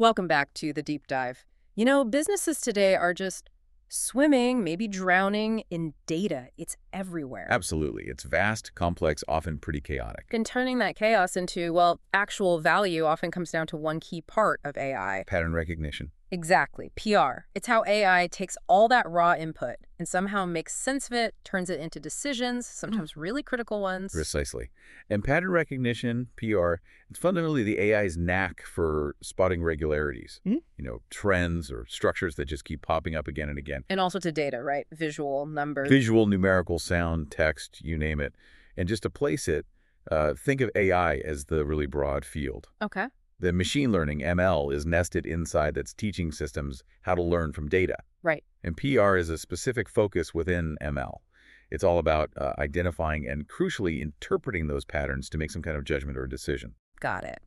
Welcome back to the deep dive. Businesses today are just swimming, maybe drowning in data. It's everywhere. Absolutely. It's vast, complex, often pretty chaotic. And turning that chaos into, well, actual value often comes down to one key part of AI. Pattern recognition. Exactly, PR. It's how AI takes all that raw input and somehow makes sense of it, turns it into decisions, sometimes really critical ones. Precisely. And pattern recognition, PR, it's fundamentally the AI's knack for spotting regularities. Trends or structures that just keep popping up again and again. And also to data, right? Visual, numbers. Visual, numerical, sound, text, you name it. And just to place it, think of AI as the really broad field. Okay. The machine learning, ML, is nested inside that's teaching systems how to learn from data. Right. And PR is a specific focus within ML. It's all about identifying and, crucially, interpreting those patterns to make some kind of judgment or decision. Got it.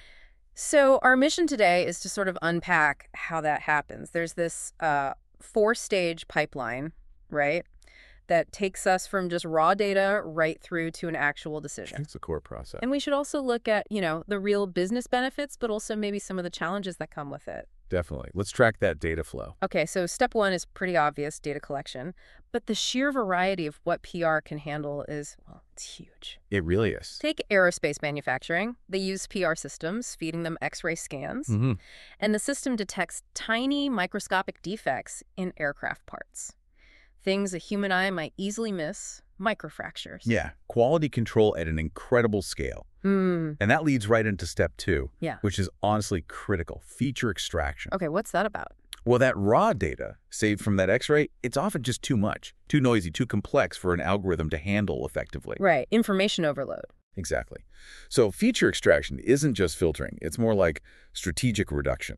So our mission today is to sort of unpack how that happens. There's this four-stage pipeline, right, that takes us from just raw data right through to an actual decision. It's the core process. And we should also look at, the real business benefits, but also maybe some of the challenges that come with it. Definitely. Let's track that data flow. Okay, so step one is pretty obvious, data collection. But the sheer variety of what PR can handle is, well, it's huge. It really is. Take aerospace manufacturing. They use PR systems, feeding them X-ray scans. And the system detects tiny microscopic defects in aircraft parts. Things a human eye might easily miss, microfractures. Yeah, quality control at an incredible scale. And that leads right into step two, which is honestly critical, feature extraction. Okay, what's that about? Well, that raw data saved from that X-ray, it's often just too much, too noisy, too complex for an algorithm to handle effectively. Right, information overload. Exactly. So feature extraction isn't just filtering. It's more like strategic reduction.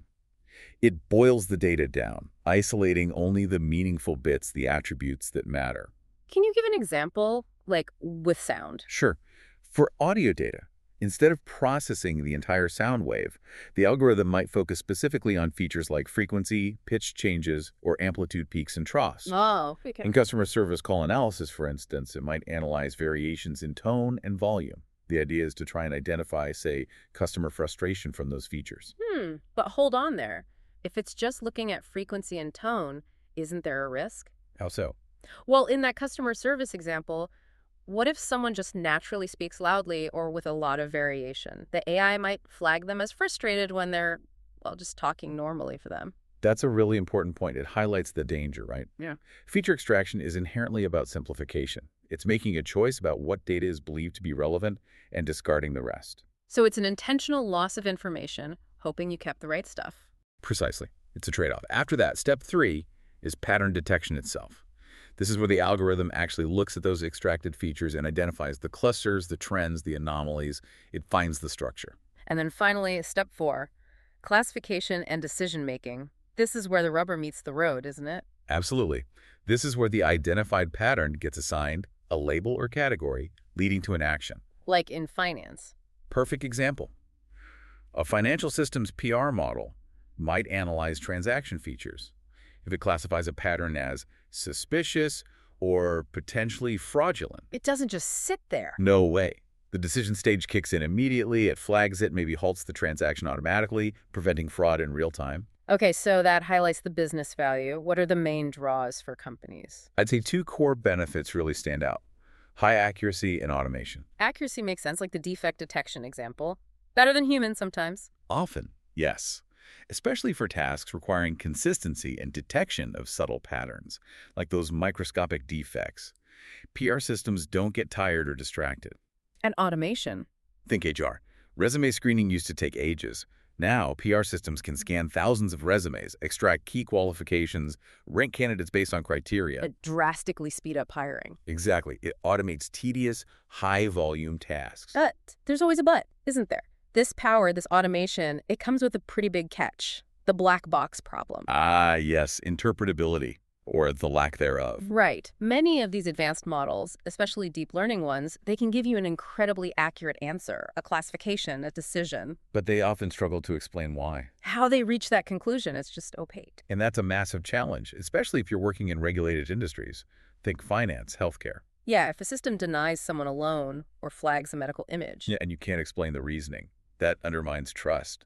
It boils the data down, isolating only the meaningful bits, the attributes that matter. Can you give an example, like with sound? Sure. For audio data, instead of processing the entire sound wave, the algorithm might focus specifically on features like frequency, pitch changes, or amplitude peaks and troughs. Oh, okay. In customer service call analysis, for instance, it might analyze variations in tone and volume. The idea is to try and identify, say, customer frustration from those features. But hold on there. If it's just looking at frequency and tone, isn't there a risk? How so? Well, in that customer service example, what if someone just naturally speaks loudly or with a lot of variation? The AI might flag them as frustrated when they're, well, just talking normally for them. That's a really important point. It highlights the danger, right? Yeah. Feature extraction is inherently about simplification. It's making a choice about what data is believed to be relevant and discarding the rest. So it's an intentional loss of information, hoping you kept the right stuff. Precisely. It's a trade-off. After that, step three is pattern detection itself. This is where the algorithm actually looks at those extracted features and identifies the clusters, the trends, the anomalies. It finds the structure. And then finally, step four, classification and decision-making. This is where the rubber meets the road, isn't it? Absolutely. This is where the identified pattern gets assigned a label or category, leading to an action. Like in finance. Perfect example. A financial systems PR model might analyze transaction features. If it classifies a pattern as suspicious or potentially fraudulent. It doesn't just sit there. No way. The decision stage kicks in immediately, it flags it, maybe halts the transaction automatically, preventing fraud in real time. Okay, so that highlights the business value. What are the main draws for companies? I'd say two core benefits really stand out. High accuracy and automation. Accuracy makes sense, like the defect detection example. Better than humans sometimes. Often, yes. Especially for tasks requiring consistency and detection of subtle patterns, like those microscopic defects. PR systems don't get tired or distracted. And automation. Think HR. Resume screening used to take ages. Now, PR systems can scan thousands of resumes, extract key qualifications, rank candidates based on criteria. That drastically speed up hiring. Exactly. It automates tedious, high-volume tasks. But there's always a but, isn't there? This power, this automation, it comes with a pretty big catch. The black box problem. Ah, yes, interpretability, or the lack thereof. Right. Many of these advanced models, especially deep learning ones, they can give you an incredibly accurate answer, a classification, a decision. But they often struggle to explain why. How they reach that conclusion is just opaque. And that's a massive challenge, especially if you're working in regulated industries. Think finance, healthcare. Yeah, if a system denies someone a loan or flags a medical image. Yeah, and you can't explain the reasoning. That undermines trust.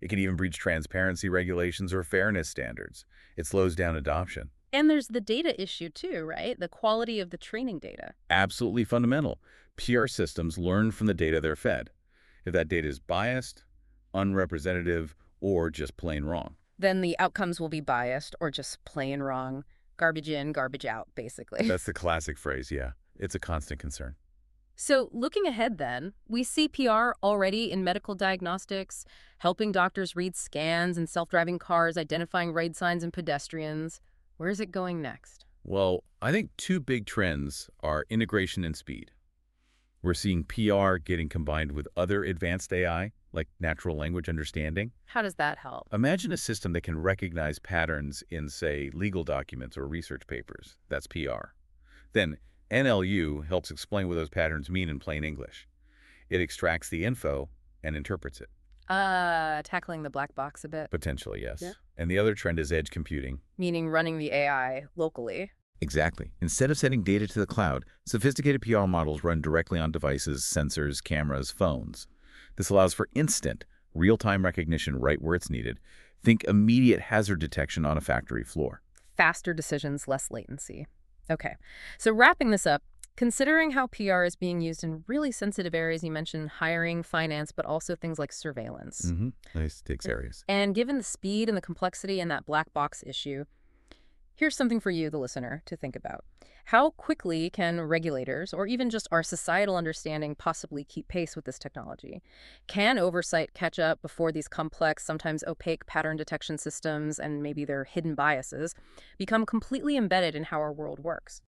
It can even breach transparency regulations or fairness standards. It slows down adoption. And there's the data issue too, right? The quality of the training data. Absolutely fundamental. PR systems learn from the data they're fed. If that data is biased, unrepresentative, or just plain wrong. Then the outcomes will be biased or just plain wrong. Garbage in, garbage out, basically. That's the classic phrase, yeah. It's a constant concern. So looking ahead then, we see PR already in medical diagnostics, helping doctors read scans and self-driving cars, identifying road signs and pedestrians. Where's it going next? Well, I think two big trends are integration and speed. We're seeing PR getting combined with other advanced AI, like natural language understanding. How does that help? Imagine a system that can recognize patterns in, say, legal documents or research papers. That's PR. Then NLU helps explain what those patterns mean in plain English. It extracts the info and interprets it. Tackling the black box a bit. Potentially, yes. Yeah. And the other trend is edge computing. Meaning running the AI locally. Exactly. Instead of sending data to the cloud, sophisticated PR models run directly on devices, sensors, cameras, phones. This allows for instant, real-time recognition right where it's needed. Think immediate hazard detection on a factory floor. Faster decisions, less latency. Okay, so wrapping this up, considering how PR is being used in really sensitive areas, you mentioned hiring, finance, but also things like surveillance. Nice takes areas. And given the speed and the complexity and that black box issue, here's something for you, the listener, to think about. How quickly can regulators, or even just our societal understanding, possibly keep pace with this technology? Can oversight catch up before these complex, sometimes opaque pattern detection systems and maybe their hidden biases become completely embedded in how our world works?